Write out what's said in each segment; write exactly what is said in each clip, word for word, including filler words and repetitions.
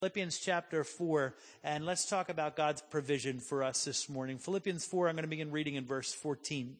Philippians chapter four, and let's talk about God's provision for us this morning. Philippians four, I'm going to begin reading in verse fourteen.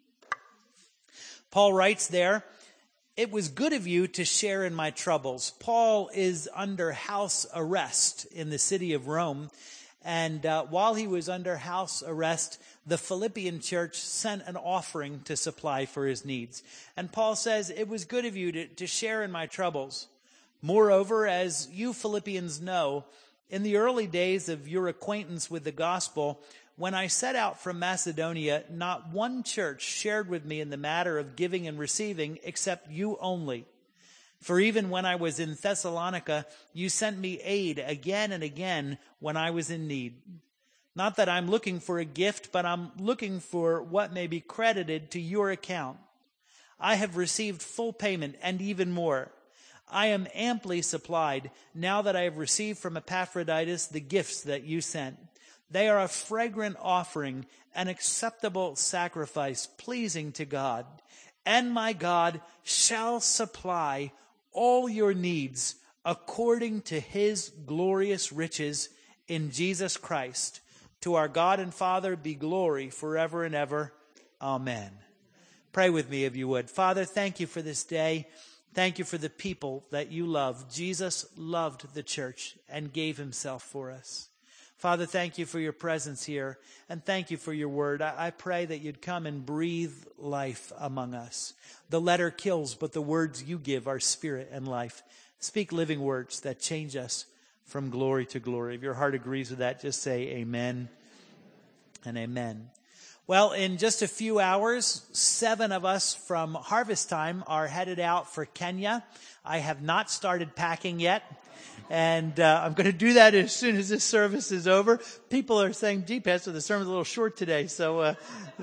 Paul writes there, "It was good of you to share in my troubles." Paul is under house arrest in the city of Rome, and uh, while he was under house arrest, the Philippian church sent an offering to supply for his needs. And Paul says, "It was good of you to, to share in my troubles. Moreover, as you Philippians know, in the early days of your acquaintance with the gospel, when I set out from Macedonia, not one church shared with me in the matter of giving and receiving except you only. For even when I was in Thessalonica, you sent me aid again and again when I was in need. Not that I'm looking for a gift, but I'm looking for what may be credited to your account. I have received full payment and even more. I am amply supplied now that I have received from Epaphroditus the gifts that you sent. They are a fragrant offering, an acceptable sacrifice, pleasing to God. And my God shall supply all your needs according to his glorious riches in Jesus Christ. To our God and Father be glory forever and ever. Amen." Pray with me if you would. Father, thank you for this day. Thank you for the people that you love. Jesus loved the church and gave himself for us. Father, thank you for your presence here, and thank you for your word. I, I pray that you'd come and breathe life among us. The letter kills, but the words you give are spirit and life. Speak living words that change us from glory to glory. If your heart agrees with that, just say amen and amen. Well, in just a few hours, seven of us from Harvest Time are headed out for Kenya. I have not started packing yet, and uh, I'm going to do that as soon as this service is over. People are saying, "Gee, Pastor, the sermon's a little short today," so uh,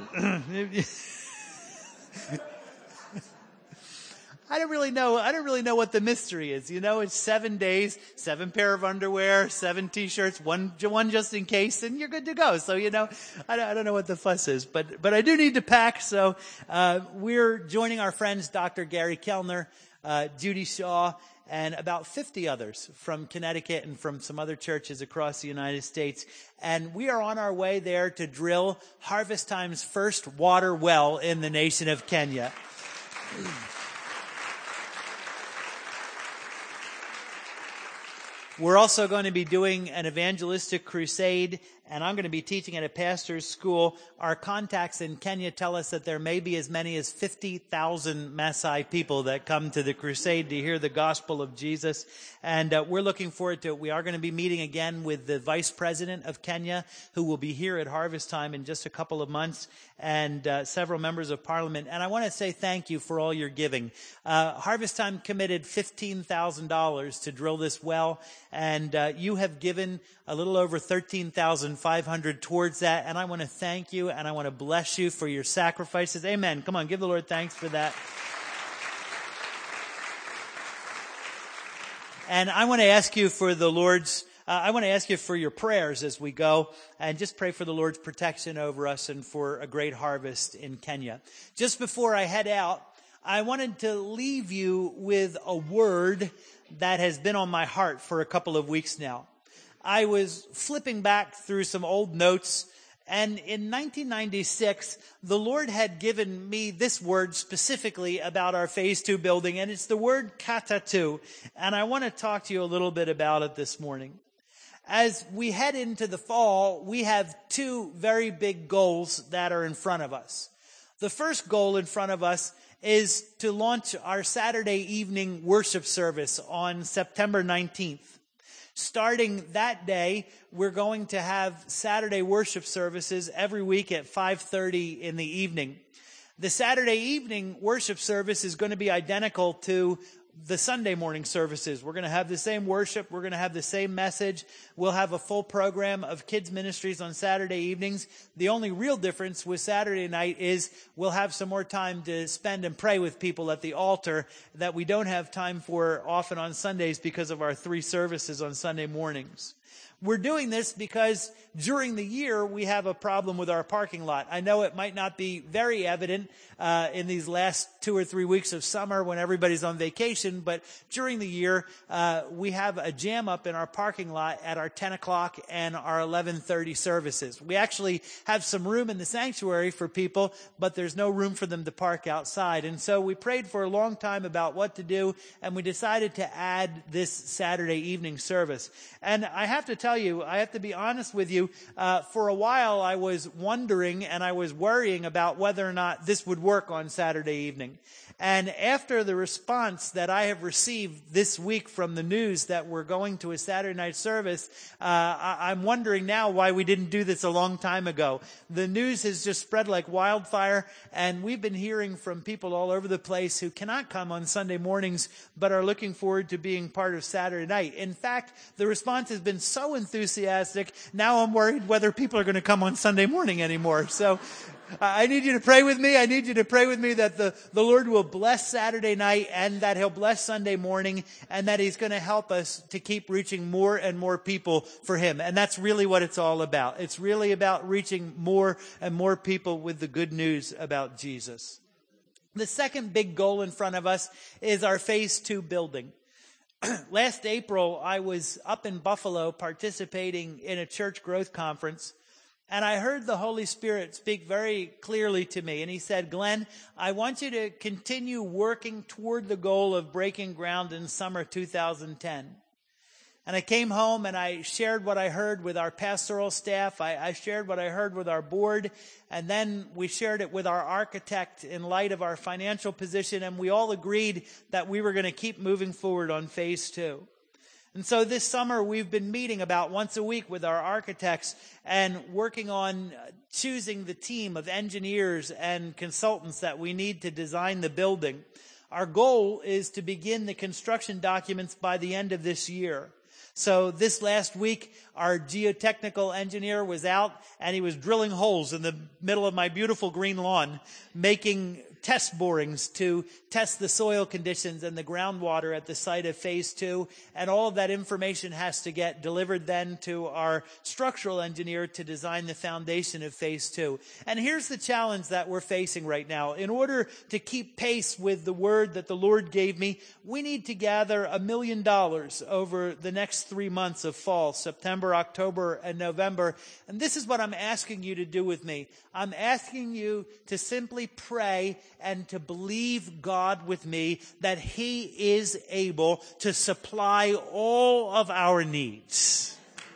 I don't really know. I don't really know what the mystery is. You know, it's seven days, seven pair of underwear, seven T-shirts, one one just in case, and you're good to go. So, you know, I don't, I don't know what the fuss is, but but I do need to pack. So uh, we're joining our friends, Doctor Gary Kellner, uh, Judy Shaw, and about fifty others from Connecticut and from some other churches across the United States. And we are on our way there to drill Harvest Time's first water well in the nation of Kenya. We're also going to be doing an evangelistic crusade, and I'm going to be teaching at a pastor's school. Our contacts in Kenya tell us that there may be as many as fifty thousand Maasai people that come to the crusade to hear the gospel of Jesus. And uh, we're looking forward to it. We are going to be meeting again with the vice president of Kenya, who will be here at Harvest Time in just a couple of months, and uh, several members of parliament. And I want to say thank you for all your giving. Uh, Harvest Time committed fifteen thousand dollars to drill this well, and uh, you have given a little over thirteen thousand five hundred dollars towards that. And I want to thank you, and I want to bless you for your sacrifices. Amen. Come on, give the Lord thanks for that. And I want to ask you for the Lord's, uh, I want to ask you for your prayers as we go, and just pray for the Lord's protection over us and for a great harvest in Kenya. Just before I head out, I wanted to leave you with a word that has been on my heart for a couple of weeks now. I was flipping back through some old notes, and in nineteen ninety-six, the Lord had given me this word specifically about our Phase two building, and it's the word katatu, and I want to talk to you a little bit about it this morning. As we head into the fall, we have two very big goals that are in front of us. The first goal in front of us is to launch our Saturday evening worship service on September nineteenth. Starting that day, we're going to have Saturday worship services every week at five thirty in the evening. The Saturday evening worship service is going to be identical to the Sunday morning services. We're going to have the same worship. We're going to have the same message. We'll have a full program of kids ministries on Saturday evenings. The only real difference with Saturday night is we'll have some more time to spend and pray with people at the altar that we don't have time for often on Sundays because of our three services on Sunday mornings. We're doing this because during the year we have a problem with our parking lot. I know it might not be very evident uh, in these last two or three weeks of summer when everybody's on vacation, but during the year uh, we have a jam up in our parking lot at our ten o'clock and our eleven thirty services. We actually have some room in the sanctuary for people, but there's no room for them to park outside. And so we prayed for a long time about what to do, and we decided to add this Saturday evening service. And I have to tell you, I have to be honest with you, uh, for a while I was wondering and I was worrying about whether or not this would work on Saturday evening. And after the response that I have received this week from the news that we're going to a Saturday night service, uh, I- I'm wondering now why we didn't do this a long time ago. The news has just spread like wildfire, and we've been hearing from people all over the place who cannot come on Sunday mornings but are looking forward to being part of Saturday night. In fact, the response has been so enthusiastic, now I'm worried whether people are going to come on Sunday morning anymore. So I need you to pray with me. I need you to pray with me that the, the Lord will bless Saturday night and that He'll bless Sunday morning and that He's going to help us to keep reaching more and more people for Him. And that's really what it's all about. It's really about reaching more and more people with the good news about Jesus. The second big goal in front of us is our phase two building. Last April, I was up in Buffalo participating in a church growth conference. And I heard the Holy Spirit speak very clearly to me. And He said, Glenn, I want you to continue working toward the goal of breaking ground in summer two thousand ten. And I came home and I shared what I heard with our pastoral staff. I, I shared what I heard with our board. And then we shared it with our architect in light of our financial position. And we all agreed that we were going to keep moving forward on phase two. And so this summer we've been meeting about once a week with our architects and working on choosing the team of engineers and consultants that we need to design the building. Our goal is to begin the construction documents by the end of this year. So this last week, our geotechnical engineer was out and he was drilling holes in the middle of my beautiful green lawn, making test borings to test the soil conditions and the groundwater at the site of phase two. And all of that information has to get delivered then to our structural engineer to design the foundation of phase two. And here's the challenge that we're facing right now. In order to keep pace with the word that the Lord gave me, we need to gather a million dollars over the next three months of fall, September, October, and November. And this is what I'm asking you to do with me. I'm asking you to simply pray and to believe God with me that He is able to supply all of our needs.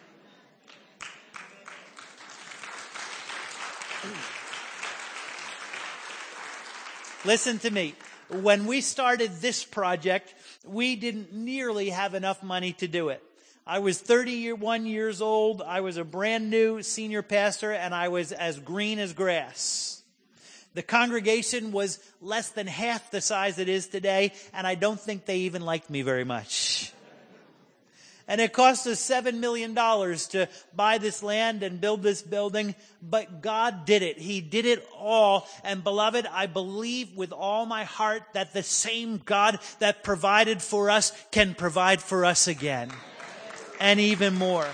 Listen to me. When we started this project, we didn't nearly have enough money to do it. I was thirty-one years old. I was a brand new senior pastor, and I was as green as grass. The congregation was less than half the size it is today, and I don't think they even liked me very much. And it cost us seven million dollars to buy this land and build this building, but God did it. He did it all. And beloved, I believe with all my heart that the same God that provided for us can provide for us again. And even more.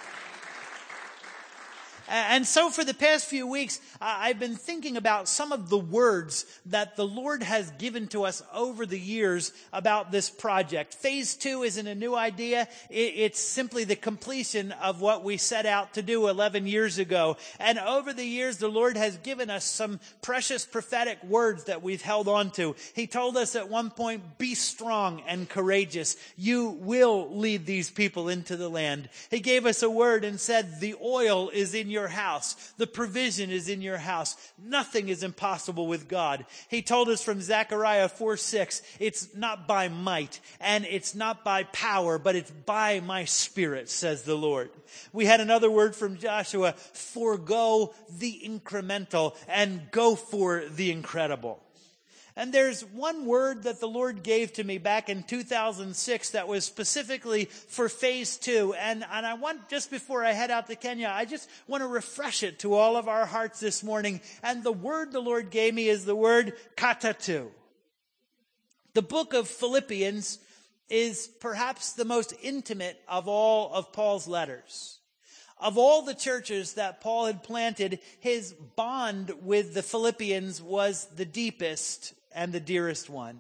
And so for the past few weeks, I've been thinking about some of the words that the Lord has given to us over the years about this project. Phase two isn't a new idea. It's simply the completion of what we set out to do eleven years ago. And over the years, the Lord has given us some precious prophetic words that we've held on to. He told us at one point, be strong and courageous. You will lead these people into the land. He gave us a word and said, the oil is in your your house. The provision is in your house. Nothing is impossible with God. He told us from Zechariah four six, it's not by might and it's not by power, but it's by my Spirit, says the Lord. We had another word from Joshua, forego the incremental and go for the incredible. And there's one word that the Lord gave to me back in two thousand six that was specifically for phase two. And, and I want, just before I head out to Kenya, I just want to refresh it to all of our hearts this morning. And the word the Lord gave me is the word katatu. The book of Philippians is perhaps the most intimate of all of Paul's letters. Of all the churches that Paul had planted, his bond with the Philippians was the deepest and the dearest one.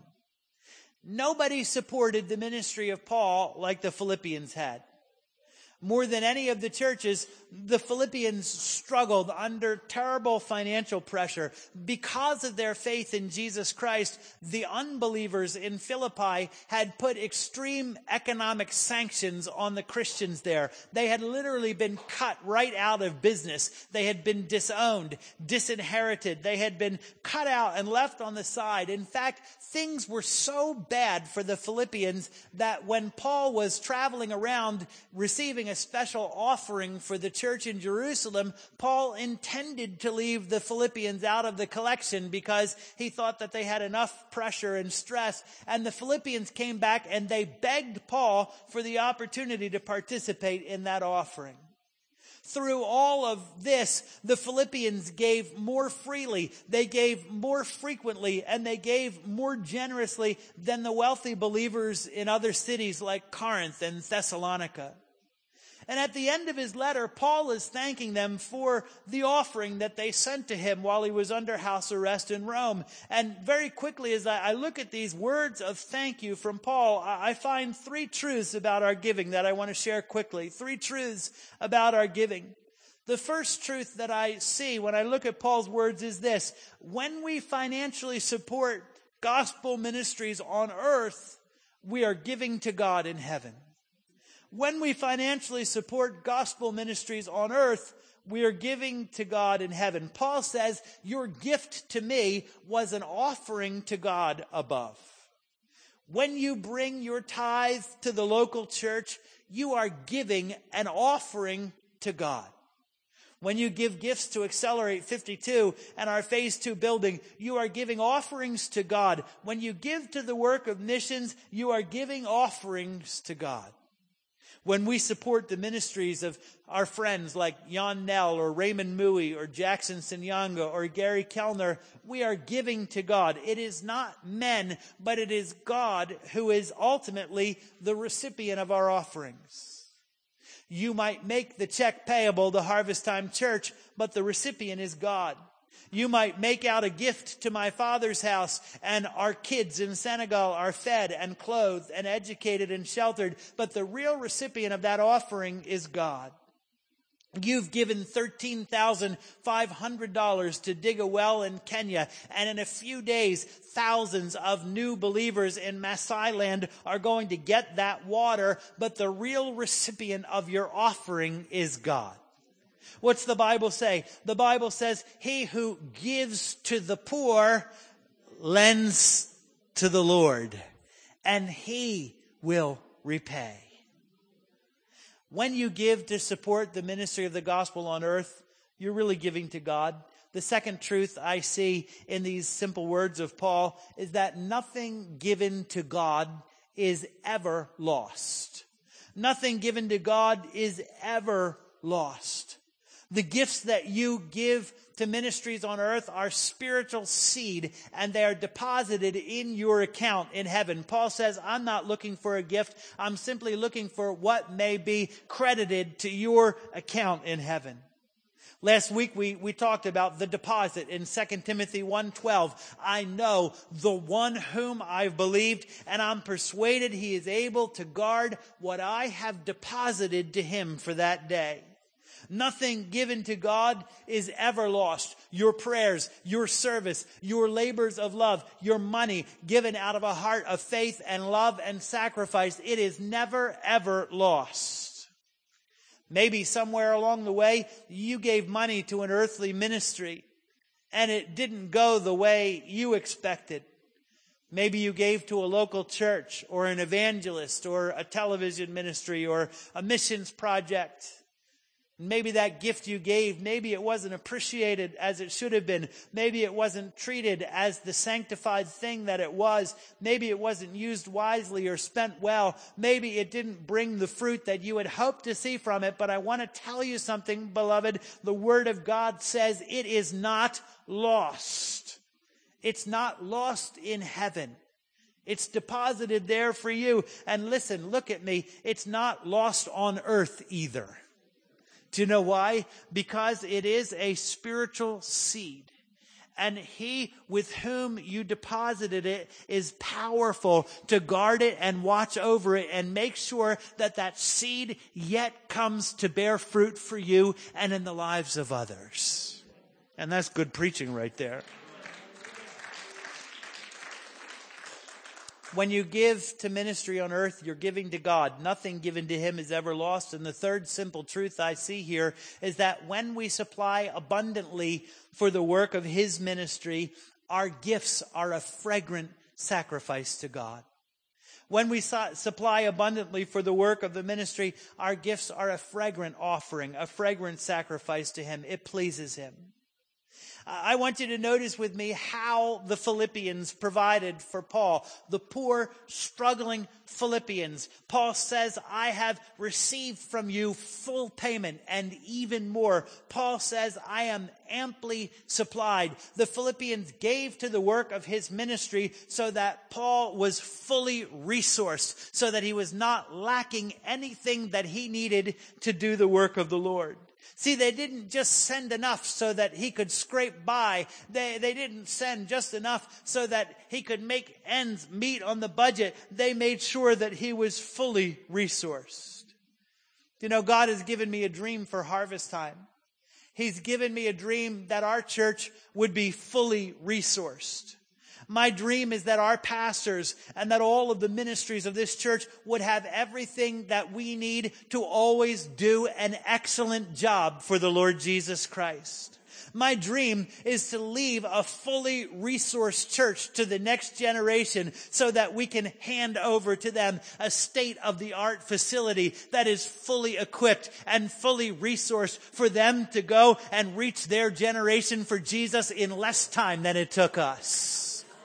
Nobody supported the ministry of Paul like the Philippians had. More than any of the churches, the Philippians struggled under terrible financial pressure. Because of their faith in Jesus Christ, the unbelievers in Philippi had put extreme economic sanctions on the Christians there. They had literally been cut right out of business. They had been disowned, disinherited. They had been cut out and left on the side. In fact, things were so bad for the Philippians that when Paul was traveling around receiving a special offering for the church in Jerusalem, Paul intended to leave the Philippians out of the collection because he thought that they had enough pressure and stress. And the Philippians came back and they begged Paul for the opportunity to participate in that offering. Through all of this, the Philippians gave more freely, they gave more frequently, and they gave more generously than the wealthy believers in other cities like Corinth and Thessalonica. And at the end of his letter, Paul is thanking them for the offering that they sent to him while he was under house arrest in Rome. And very quickly, as I look at these words of thank you from Paul, I find three truths about our giving that I want to share quickly. Three truths about our giving. The first truth that I see when I look at Paul's words is this: when we financially support gospel ministries on earth, we are giving to God in heaven. When we financially support gospel ministries on earth, we are giving to God in heaven. Paul says, your gift to me was an offering to God above. When you bring your tithe to the local church, you are giving an offering to God. When you give gifts to Accelerate fifty-two and our Phase two building, you are giving offerings to God. When you give to the work of missions, you are giving offerings to God. When we support the ministries of our friends like Jan Nell or Raymond Mui or Jackson Sinyanga or Gary Kellner, we are giving to God. It is not men, but it is God who is ultimately the recipient of our offerings. You might make the check payable to Harvest Time Church, but the recipient is God. You might make out a gift to my Father's house, and our kids in Senegal are fed and clothed and educated and sheltered, but the real recipient of that offering is God. You've given thirteen thousand five hundred dollars to dig a well in Kenya, and in a few days, thousands of new believers in Maasai land are going to get that water, but the real recipient of your offering is God. What's the Bible say? The Bible says, he who gives to the poor lends to the Lord, and he will repay. When you give to support the ministry of the gospel on earth, you're really giving to God. The second truth I see in these simple words of Paul is that nothing given to God is ever lost. Nothing given to God is ever lost. The gifts that you give to ministries on earth are spiritual seed, and they are deposited in your account in heaven. Paul says, I'm not looking for a gift. I'm simply looking for what may be credited to your account in heaven. Last week we, we talked about the deposit in Second Timothy one twelve. I know the one whom I've believed, and I'm persuaded he is able to guard what I have deposited to him for that day. Nothing given to God is ever lost. Your prayers, your service, your labors of love, your money given out of a heart of faith and love and sacrifice, it is never, ever lost. Maybe somewhere along the way, you gave money to an earthly ministry and it didn't go the way you expected. Maybe you gave to a local church or an evangelist or a television ministry or a missions project. Maybe that gift you gave, maybe it wasn't appreciated as it should have been. Maybe it wasn't treated as the sanctified thing that it was. Maybe it wasn't used wisely or spent well. Maybe it didn't bring the fruit that you had hoped to see from it. But I want to tell you something, beloved. The Word of God says it is not lost. It's not lost in heaven. It's deposited there for you. And listen, look at me. It's not lost on earth either. Do you know why? Because it is a spiritual seed. And he with whom you deposited it is powerful to guard it and watch over it and make sure that that seed yet comes to bear fruit for you and in the lives of others. And that's good preaching right there. When you give to ministry on earth, you're giving to God. Nothing given to him is ever lost. And the third simple truth I see here is that when we supply abundantly for the work of his ministry, our gifts are a fragrant sacrifice to God. When we su- supply abundantly for the work of the ministry, our gifts are a fragrant offering, a fragrant sacrifice to him. It pleases him. I want you to notice with me how the Philippians provided for Paul. The poor, struggling Philippians. Paul says, I have received from you full payment and even more. Paul says, I am amply supplied. The Philippians gave to the work of his ministry so that Paul was fully resourced, so that he was not lacking anything that he needed to do the work of the Lord. See, they didn't just send enough so that he could scrape by. They, they didn't send just enough so that he could make ends meet on the budget. They made sure that he was fully resourced. You know, God has given me a dream for harvest time. He's given me a dream that our church would be fully resourced. My dream is that our pastors and that all of the ministries of this church would have everything that we need to always do an excellent job for the Lord Jesus Christ. My dream is to leave a fully resourced church to the next generation so that we can hand over to them a state-of-the-art facility that is fully equipped and fully resourced for them to go and reach their generation for Jesus in less time than it took us.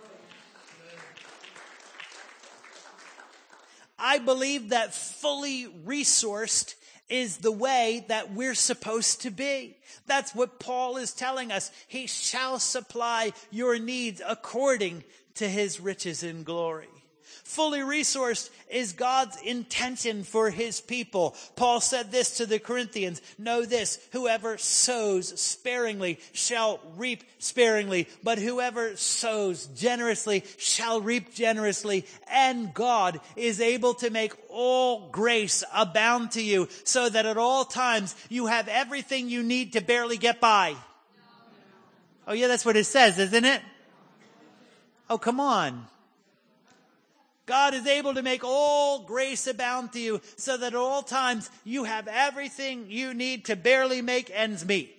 I believe that fully resourced is the way that we're supposed to be. That's what Paul is telling us. He shall supply your needs according to his riches in glory. Fully resourced is God's intention for his people. Paul said this to the Corinthians, know this, whoever sows sparingly shall reap sparingly, but whoever sows generously shall reap generously. And God is able to make all grace abound to you, so that at all times you have everything you need to barely get by. Oh yeah, that's what it says, isn't it? Oh, come on. God is able to make all grace abound to you, so that at all times you have everything you need to barely make ends meet.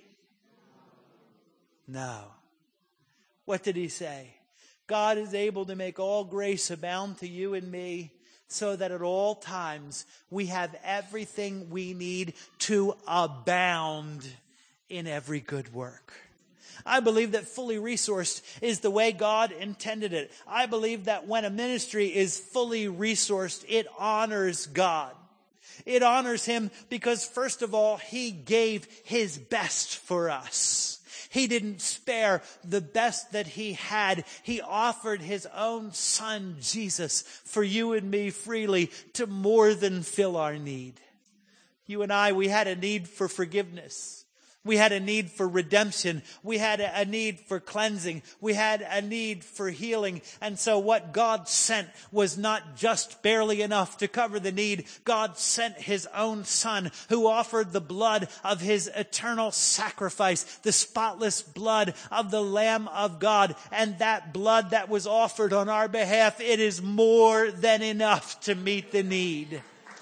No. What did he say? God is able to make all grace abound to you and me, so that at all times we have everything we need to abound in every good work. I believe that fully resourced is the way God intended it. I believe that when a ministry is fully resourced, it honors God. It honors him because, first of all, he gave his best for us. He didn't spare the best that he had. He offered his own son, Jesus, for you and me freely to more than fill our need. You and I, we had a need for forgiveness. We had a need for redemption. We had a need for cleansing. We had a need for healing. And so what God sent was not just barely enough to cover the need. God sent his own son, who offered the blood of his eternal sacrifice, the spotless blood of the Lamb of God. And that blood that was offered on our behalf, it is more than enough to meet the need.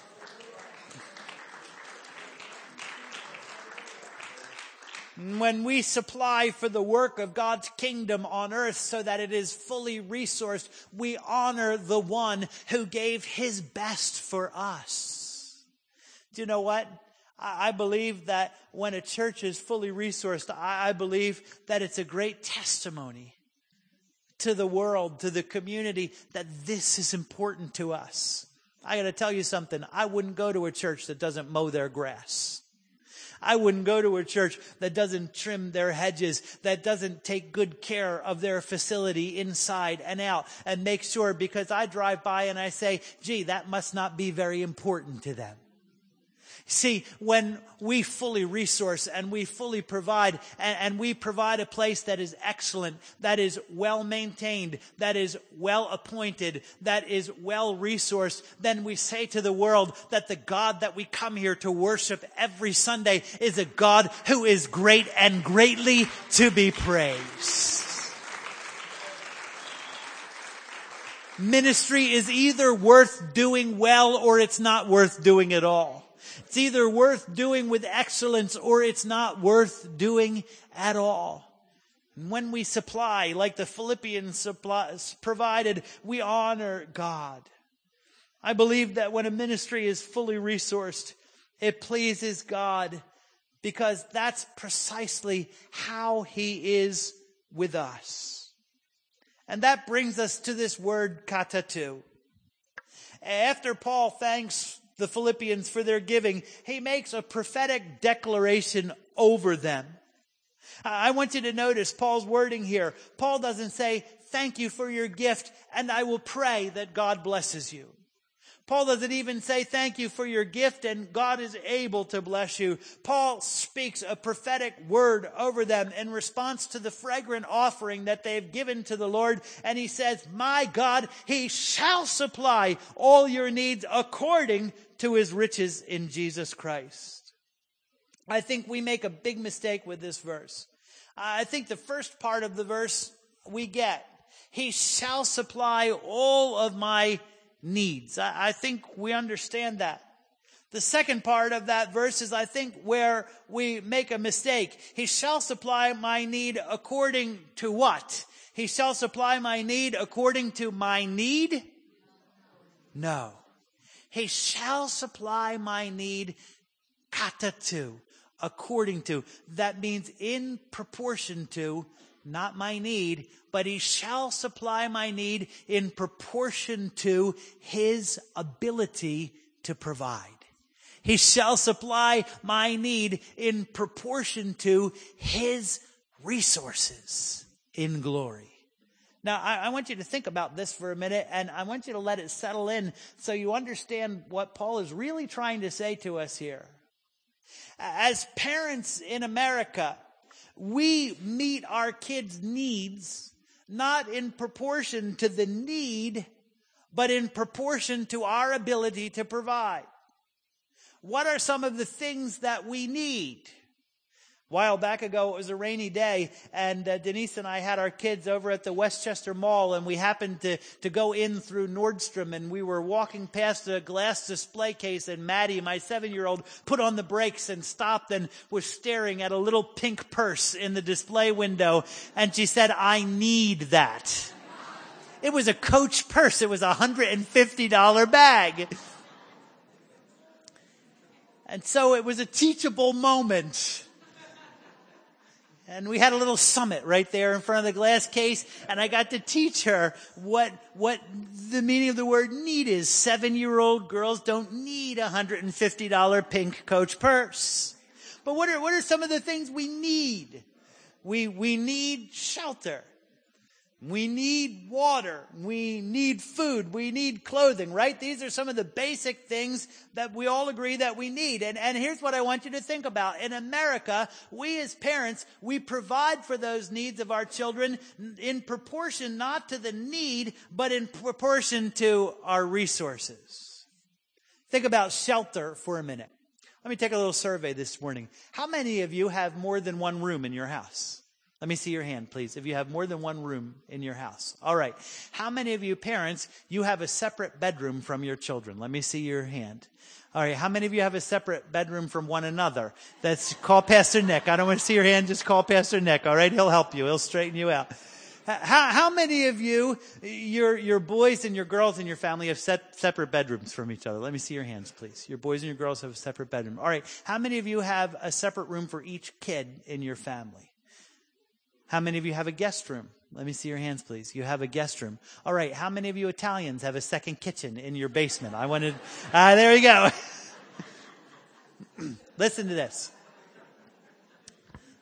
When we supply for the work of God's kingdom on earth so that it is fully resourced, we honor the one who gave his best for us. Do you know what? I believe that when a church is fully resourced, I believe that it's a great testimony to the world, to the community, that this is important to us. I got to tell you something. I wouldn't go to a church that doesn't mow their grass. I wouldn't go to a church that doesn't trim their hedges, that doesn't take good care of their facility inside and out, and make sure, because I drive by and I say, gee, that must not be very important to them. See, when we fully resource and we fully provide, and, and we provide a place that is excellent, that is well maintained, that is well appointed, that is well resourced, then we say to the world that the God that we come here to worship every Sunday is a God who is great and greatly to be praised. Ministry is either worth doing well or it's not worth doing at all. It's either worth doing with excellence or it's not worth doing at all. And when we supply, like the Philippians supplies, provided, we honor God. I believe that when a ministry is fully resourced, it pleases God, because that's precisely how He is with us. And that brings us to this word katatu. After Paul thanks the Philippians for their giving, he makes a prophetic declaration over them. I want you to notice Paul's wording here. Paul doesn't say, thank you for your gift, and I will pray that God blesses you. Paul doesn't even say thank you for your gift and God is able to bless you. Paul speaks a prophetic word over them in response to the fragrant offering that they've given to the Lord. And he says, my God, He shall supply all your needs according to His riches in Jesus Christ. I think we make a big mistake with this verse. I think the first part of the verse we get. He shall supply all of my needs. I, I think we understand that. The second part of that verse is, I think, where we make a mistake. He shall supply my need according to what? He shall supply my need according to my need? No. He shall supply my need katatu, according to. That means in proportion to, not my need, but He shall supply my need in proportion to His ability to provide. He shall supply my need in proportion to His resources in glory. Now, I, I want you to think about this for a minute, and I want you to let it settle in so you understand what Paul is really trying to say to us here. As parents in America, we meet our kids' needs not in proportion to the need, but in proportion to our ability to provide. What are some of the things that we need? A while back ago, it was a rainy day, and uh, Denise and I had our kids over at the Westchester Mall, and we happened to, to go in through Nordstrom, and we were walking past a glass display case, and Maddie, my seven-year-old, put on the brakes and stopped and was staring at a little pink purse in the display window, and she said, I need that. It was a Coach purse. It was a one hundred fifty dollars bag. And so it was a teachable moment. And we had a little summit right there in front of the glass case, and I got to teach her what what the meaning of the word need is. Seven-year-old girls don't need a one hundred fifty dollars pink Coach purse. But what are what are some of the things we need? We we need shelter. We need water. We need food. We need clothing, right? These are some of the basic things that we all agree that we need. And, and here's what I want you to think about. In America, we as parents, we provide for those needs of our children in proportion not to the need, but in proportion to our resources. Think about shelter for a minute. Let me take a little survey this morning. How many of you have more than one room in your house? Let me see your hand, please, if you have more than one room in your house. All right. How many of you parents, you have a separate bedroom from your children? Let me see your hand. All right. How many of you have a separate bedroom from one another? That's, call Pastor Nick. I don't want to see your hand. Just call Pastor Nick. All right. He'll help you. He'll straighten you out. How, how many of you, your, your boys and your girls in your family have set, separate bedrooms from each other? Let me see your hands, please. Your boys and your girls have a separate bedroom. All right. How many of you have a separate room for each kid in your family? How many of you have a guest room? Let me see your hands, please. You have a guest room. All right. How many of you Italians have a second kitchen in your basement? I wanted, ah, uh, there you go. Listen to this.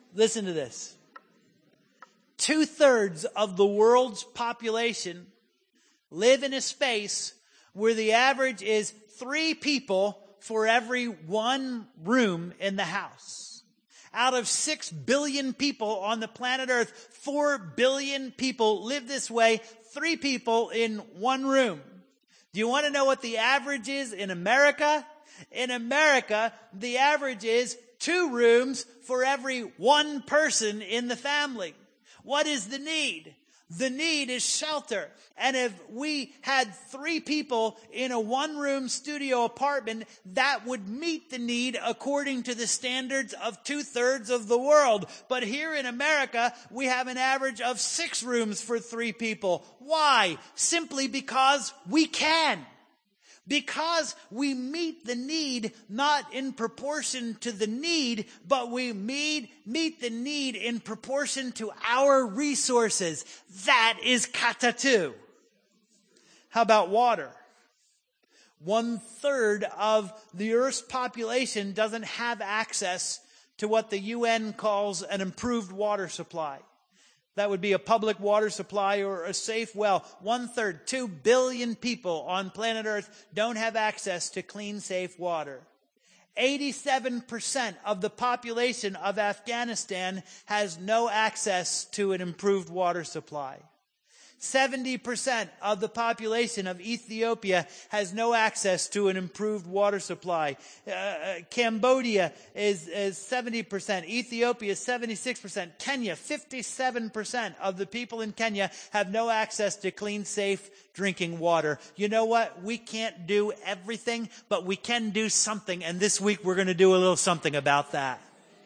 Listen to this. Two-thirds of the world's population live in a space where the average is three people for every one room in the house. Out of six billion people on the planet Earth, four billion people live this way, three people in one room. Do you want to know what the average is in America? In America, the average is two rooms for every one person in the family. What is the need? The need is shelter. And if we had three people in a one-room studio apartment, that would meet the need according to the standards of two-thirds of the world. But here in America, we have an average of six rooms for three people. Why? Simply because we can. Because we meet the need not in proportion to the need, but we meet, meet the need in proportion to our resources. That is katatu. How about water? One third of the Earth's population doesn't have access to what the U N calls an improved water supply. That would be a public water supply or a safe well. One third, two billion people on planet Earth don't have access to clean, safe water. eighty-seven percent of the population of Afghanistan has no access to an improved water supply. seventy percent of the population of Ethiopia has no access to an improved water supply. Uh, Cambodia is, is seventy percent. Ethiopia is seventy-six percent. Kenya, fifty-seven percent of the people in Kenya have no access to clean, safe drinking water. You know what? We can't do everything, but we can do something. And this week we're going to do a little something about that.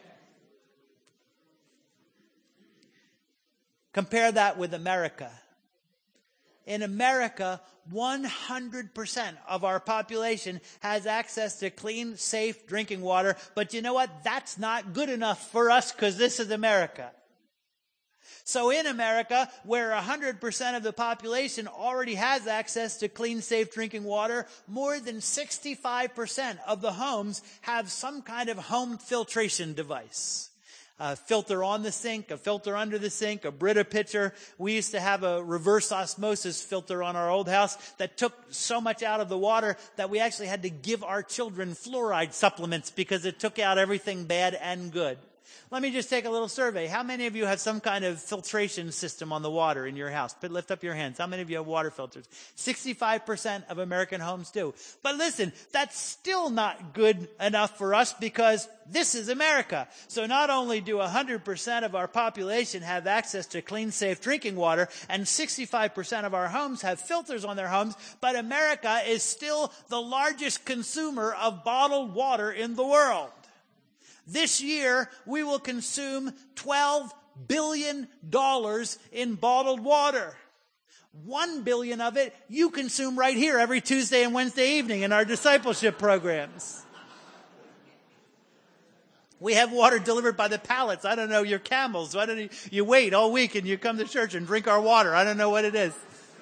Compare that with America. In America, one hundred percent of our population has access to clean, safe drinking water. But you know what? That's not good enough for us because this is America. So in America, where one hundred percent of the population already has access to clean, safe drinking water, more than sixty-five percent of the homes have some kind of home filtration device. A filter on the sink, a filter under the sink, a Brita pitcher. We used to have a reverse osmosis filter on our old house that took so much out of the water that we actually had to give our children fluoride supplements because it took out everything bad and good. Let me just take a little survey. How many of you have some kind of filtration system on the water in your house? But lift up your hands. How many of you have water filters? sixty-five percent of American homes do. But listen, that's still not good enough for us because this is America. So not only do one hundred percent of our population have access to clean, safe drinking water, and sixty-five percent of our homes have filters on their homes, but America is still the largest consumer of bottled water in the world. This year, we will consume twelve billion dollars in bottled water. One billion of it you consume right here every Tuesday and Wednesday evening in our discipleship programs. We have water delivered by the pallets. I don't know, your camels. Why don't you, you wait all week and you come to church and drink our water? I don't know what it is.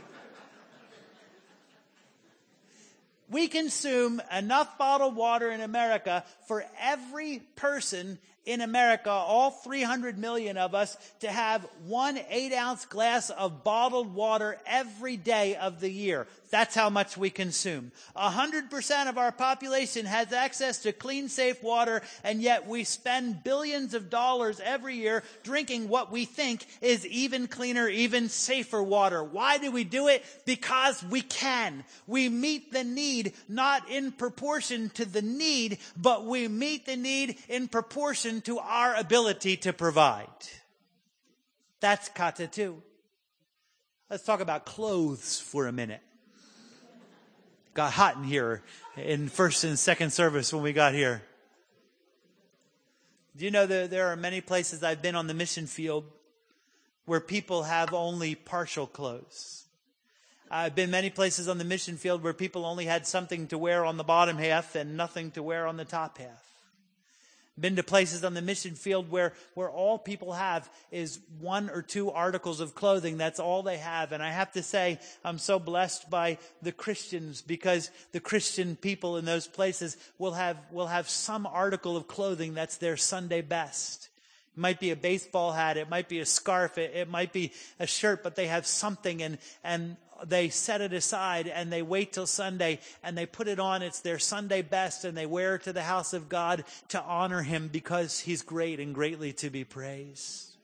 We consume enough bottled water in America for every person in America, all three hundred million of us, to have one eight-ounce glass of bottled water every day of the year. That's how much we consume. one hundred percent of our population has access to clean, safe water, and yet we spend billions of dollars every year drinking what we think is even cleaner, even safer water. Why do we do it? Because we can. We meet the need not in proportion to the need, but we meet the need in proportion to our ability to provide. That's katatu. Let's talk about clothes for a minute. Got hot in here in first and second service when we got here. Do you know that there are many places I've been on the mission field where people have only partial clothes? I've been many places on the mission field where people only had something to wear on the bottom half and nothing to wear on the top half. Been to places on the mission field where, where all people have is one or two articles of clothing. That's all they have. And I have to say, I'm so blessed by the Christians because the Christian people in those places will have, will have some article of clothing that's their Sunday best. It might be a baseball hat. It might be a scarf. It, it might be a shirt, but they have something and, and they set it aside and they wait till Sunday and they put it on. It's their Sunday best and they wear it to the house of God to honor him because he's great and greatly to be praised.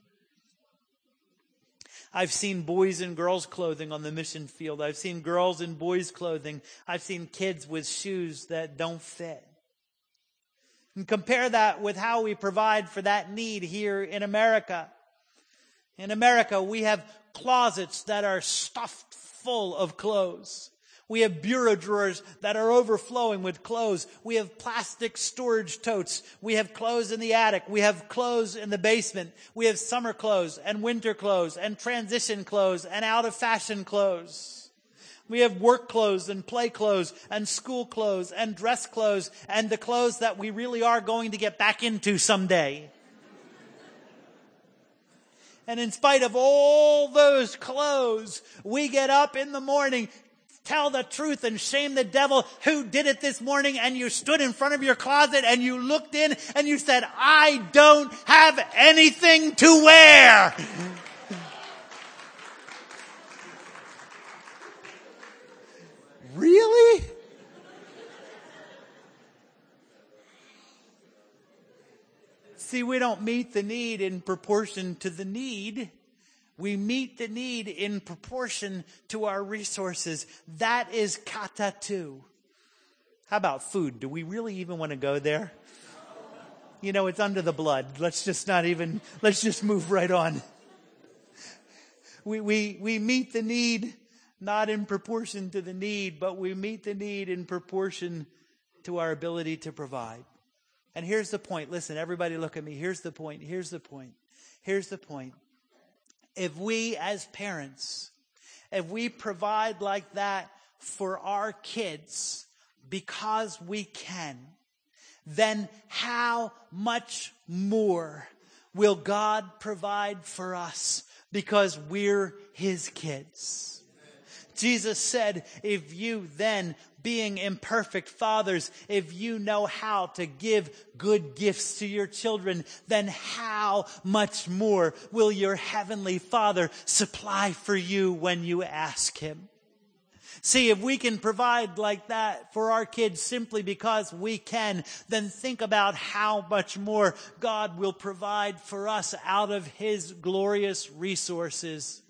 I've seen boys in girls' clothing on the mission field. I've seen girls in boys' clothing. I've seen kids with shoes that don't fit. And compare that with how we provide for that need here in America. In America, we have closets that are stuffed full of clothes. We have bureau drawers that are overflowing with clothes. We have plastic storage totes. We have clothes in the attic. We have clothes in the basement. We have summer clothes and winter clothes and transition clothes and out of fashion clothes. We have work clothes and play clothes and school clothes and dress clothes and the clothes that we really are going to get back into someday. And in spite of all those clothes, we get up in the morning, tell the truth and shame the devil who did it this morning, and you stood in front of your closet and you looked in and you said, I don't have anything to wear. Really? See, we don't meet the need in proportion to the need. We meet the need in proportion to our resources. That is kata two. How about food? Do we really even want to go there? You know, it's under the blood. Let's just not even, let's just move right on. We, we, we meet the need not in proportion to the need, but we meet the need in proportion to our ability to provide. And here's the point. Listen, everybody look at me. Here's the point. Here's the point. Here's the point. If we as parents, if we provide like that for our kids because we can, then how much more will God provide for us because we're his kids? Jesus said, if you then, being imperfect fathers, if you know how to give good gifts to your children, then how much more will your heavenly Father supply for you when you ask him? See, if we can provide like that for our kids simply because we can, then think about how much more God will provide for us out of his glorious resources.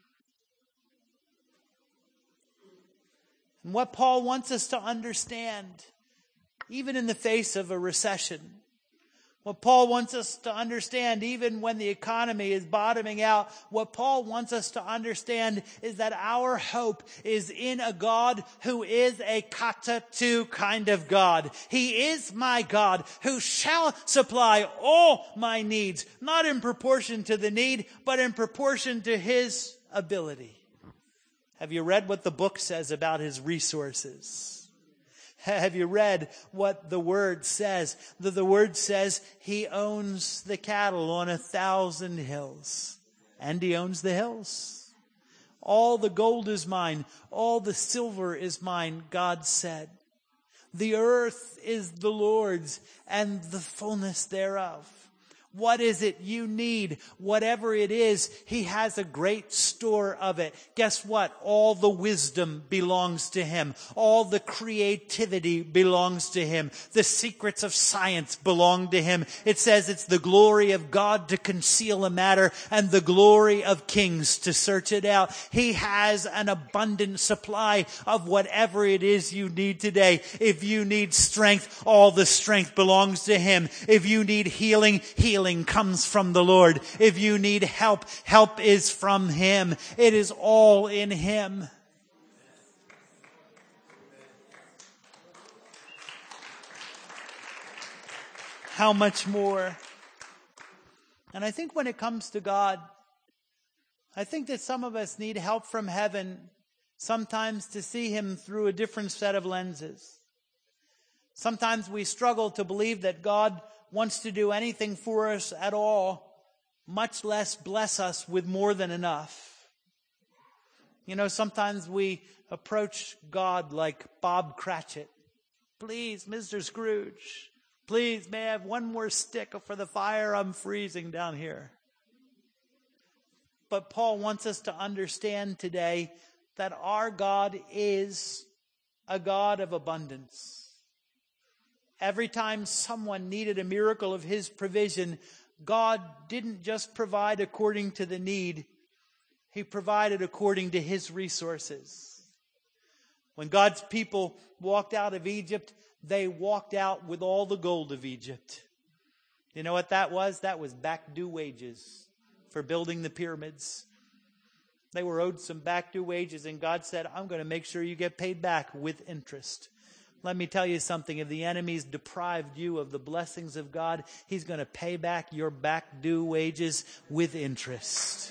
And what Paul wants us to understand, even in the face of a recession, what Paul wants us to understand, even when the economy is bottoming out, what Paul wants us to understand is that our hope is in a God who is a kata two kind of God. He is my God who shall supply all my needs, not in proportion to the need, but in proportion to his ability. Have you read what the book says about his resources? Have you read what the word says? The, the word says he owns the cattle on a thousand hills. And he owns the hills. All the gold is mine. All the silver is mine, God said. The earth is the Lord's and the fullness thereof. What is it you need? Whatever it is, he has a great store of it. Guess what? All the wisdom belongs to him. All the creativity belongs to him. The secrets of science belong to him. It says it's the glory of God to conceal a matter and the glory of kings to search it out. He has an abundant supply of whatever it is you need today. If you need strength, all the strength belongs to him. If you need healing, healing comes from the Lord. If you need help, help is from him. It is all in him. How much more? And I think when it comes to God, I think that some of us need help from heaven sometimes to see him through a different set of lenses. Sometimes we struggle to believe that God wants to do anything for us at all, much less bless us with more than enough. You know, sometimes we approach God like Bob Cratchit. Please, Mister Scrooge, Please, may I have one more stick for the fire? I'm freezing down here. But Paul wants us to understand today that our God is a God of abundance. Every time someone needed a miracle of his provision, God didn't just provide according to the need. He provided according to his resources. When God's people walked out of Egypt, they walked out with all the gold of Egypt. You know what that was? That was back due wages for building the pyramids. They were owed some back due wages, and God said, I'm going to make sure you get paid back with interest. Let me tell you something. If the enemy's deprived you of the blessings of God, he's going to pay back your back due wages with interest.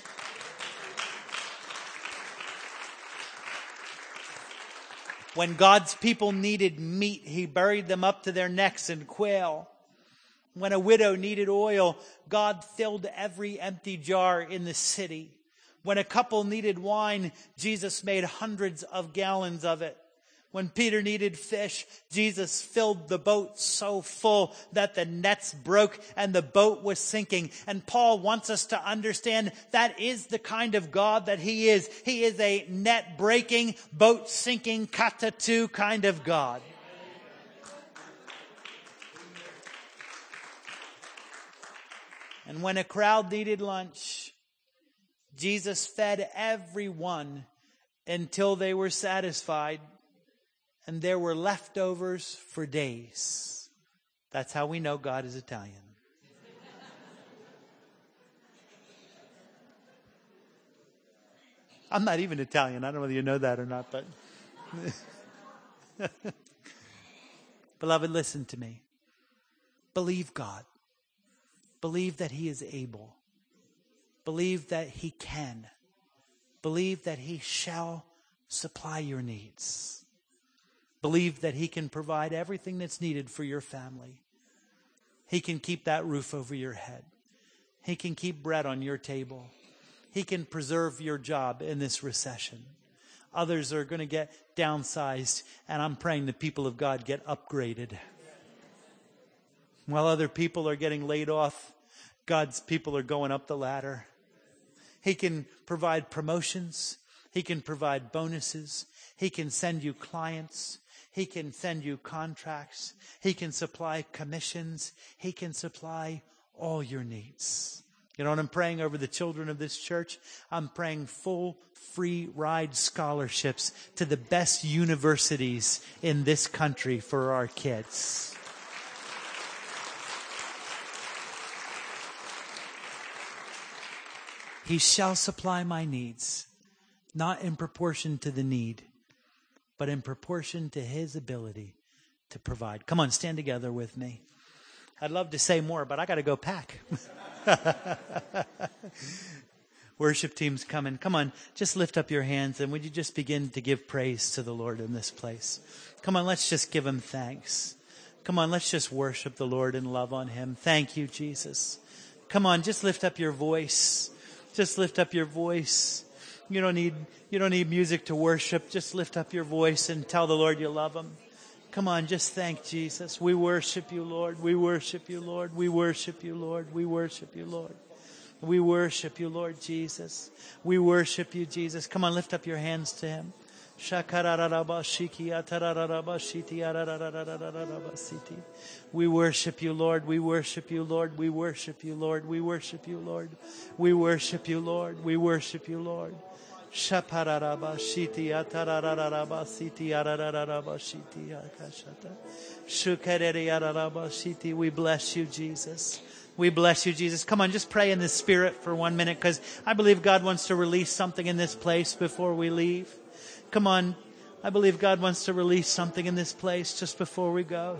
When God's people needed meat, he buried them up to their necks in quail. When a widow needed oil, God filled every empty jar in the city. When a couple needed wine, Jesus made hundreds of gallons of it. When Peter needed fish, Jesus filled the boat so full that the nets broke and the boat was sinking. And Paul wants us to understand that is the kind of God that he is. He is a net breaking, boat sinking, katatu kind of God. And when a crowd needed lunch, Jesus fed everyone until they were satisfied. And there were leftovers for days. That's how we know God is Italian. I'm not even Italian. I don't know whether you know that or not, but beloved, listen to me. Believe God. Believe that he is able. Believe that he can. Believe that he shall supply your needs. Believe that he can provide everything that's needed for your family. He can keep that roof over your head. He can keep bread on your table. He can preserve your job in this recession. Others are going to get downsized, and I'm praying the people of God get upgraded. While other people are getting laid off, God's people are going up the ladder. He can provide promotions. He can provide bonuses. He can send you clients. He can send you contracts. He can supply commissions. He can supply all your needs. You know what I'm praying over the children of this church? I'm praying full free ride scholarships to the best universities in this country for our kids. He shall supply my needs, not in proportion to the need, but in proportion to his ability to provide. Come on, stand together with me. I'd love to say more, but I got to go pack. Worship team's coming. Come on, just lift up your hands and would you just begin to give praise to the Lord in this place? Come on, let's just give him thanks. Come on, let's just worship the Lord and love on him. Thank you, Jesus. Come on, just lift up your voice. Just lift up your voice. You don't need, you don't need music to worship. Just lift up your voice and tell the Lord you love him. Come on, just thank Jesus. We worship you, Lord. We worship you, Lord. We worship you, Lord. We worship you, Lord. We worship you, Lord Jesus. We worship you, Jesus. Come on, lift up your hands to him. We worship you, Lord. We worship you, Lord. We worship you, Lord. We worship you, Lord. We worship you, Lord. We worship you, Lord. We bless you, Jesus. We bless you, Jesus. Come on, just pray in the Spirit for one minute because I believe God wants to release something in this place before we leave. Come on. I believe God wants to release something in this place just before we go.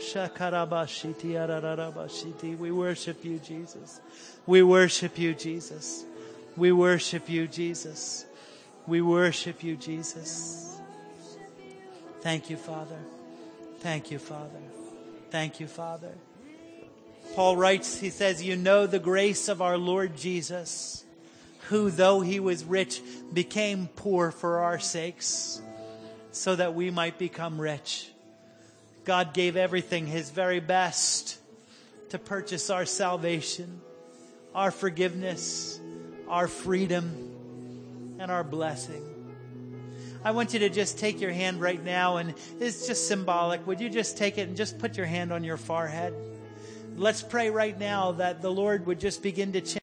We worship you, Jesus. We worship you, Jesus. We worship you, Jesus. We worship you, Jesus. Thank you, Father. Thank you, Father. Thank you, Father. Paul writes, he says, you know the grace of our Lord Jesus, who, though he was rich, became poor for our sakes, so that we might become rich. God gave everything, his very best, to purchase our salvation, our forgiveness, our freedom, and our blessing. I want you to just take your hand right now, and it's just symbolic. Would you just take it and just put your hand on your forehead? Let's pray right now that the Lord would just begin to change